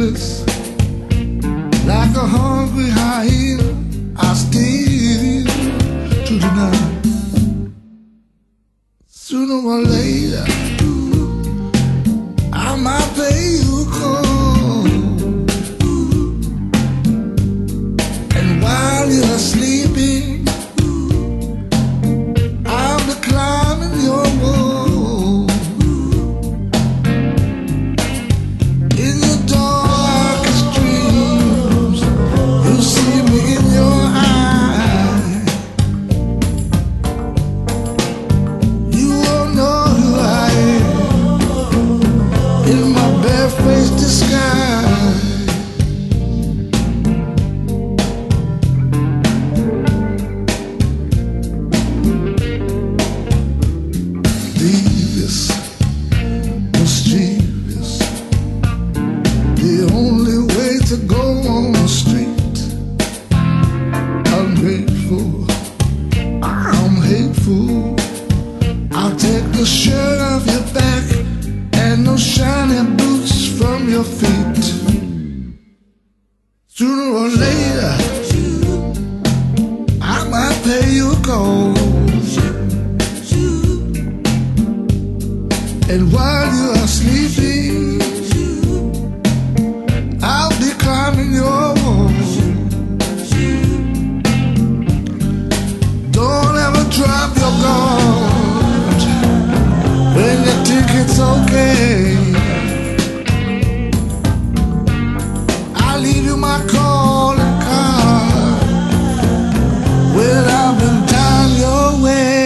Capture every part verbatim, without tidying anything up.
restless, like a hungry hyena. I stay to the night. Sooner or later, I might pay you a call, and while you're sleeping, I'll be climbing your wall. In your darkest dreams, you'll see me in your eye. You won't know who I am in my barefaced disguise. Devious, mischievous, the only way to go on the street. Ungrateful, I'm hateful. I'll take the shirt off your back and those shiny boots from your feet. Sooner or later, I might pay you a call, and while you are sleeping, I'll be climbing your wall. Don't ever drop your guard when you think it's okay. I'll leave you my calling card when I've been down your way.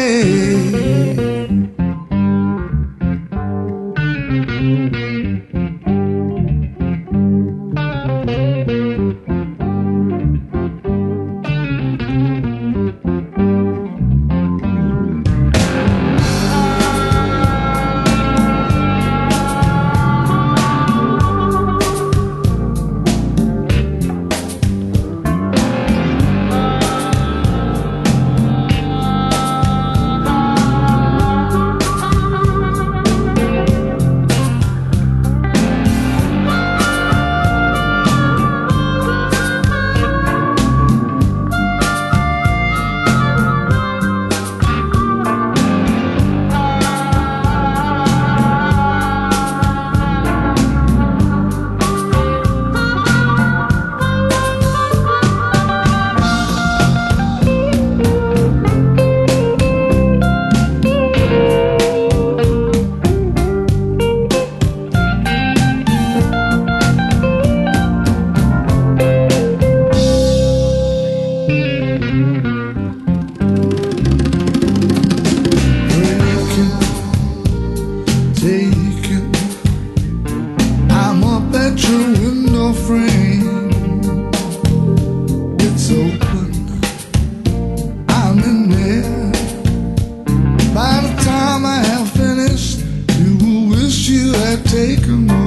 Taken, I'm up at your window frame. It's open, I'm in there. By the time I have finished, you will wish you had taken more.